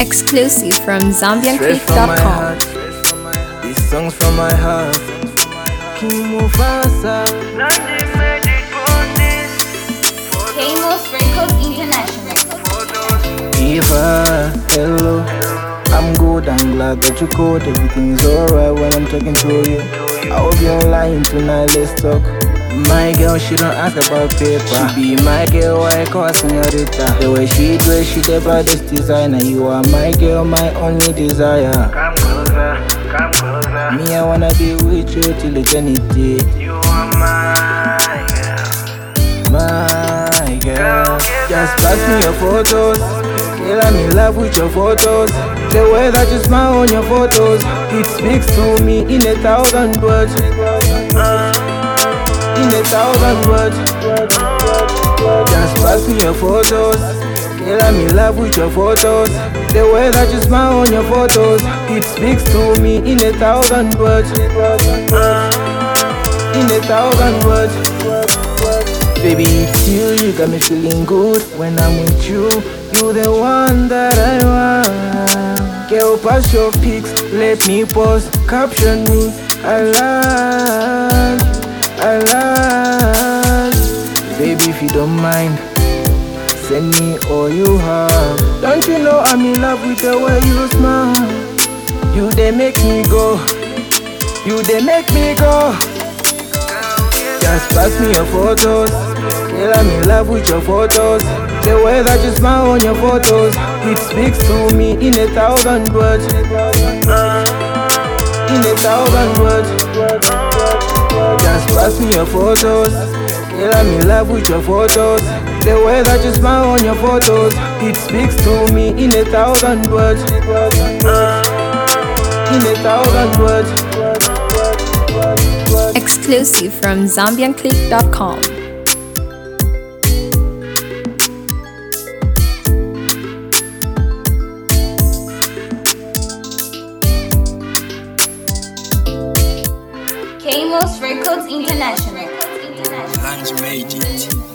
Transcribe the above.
Exclusive from Straight from my ZambianCreek.com. heart. These songs from my heart. King Mufasa. Kamos Records International. Eva, hello. I'm good, I'm glad that you called. Everything's alright when I'm talking to you. I hope you're lying tonight, let's talk. My girl, she don't ask about paper. She be my girl, I call her señorita. The way she dress, she the baddest designer. You are my girl, my only desire. Come closer, come closer. Me, I wanna be with you till eternity. You are my girl. My girl, just pass me your photos. Girl, I'm in love with your photos. The way that you smile on your photos, it speaks to me in 1,000 words. In 1,000 words. Just pass me your photos. Girl, I'm in love with your photos. The way that you smile on your photos, it speaks to me in 1,000 words. In 1,000 words. Baby, it's you got me feeling good when I'm with you. You're the one that I want. Girl, pass your pics, let me post, caption me. I love you, I love you. Baby, if you don't mind, send me all you have. Don't you know I'm in love with the way you smile? You they make me go, you they make me go. Just pass me your photos. Girl, I'm in love with your photos. The way that you smile on your photos, it speaks to me in 1,000 words. In 1,000 words. Just pass me your photos. Girl, I'm in love with your photos. The way that you smile on your photos, it speaks to me in 1,000 words. In 1,000 words. Exclusive from ZambianCreek.com. Kamos Records International. Lunch made it.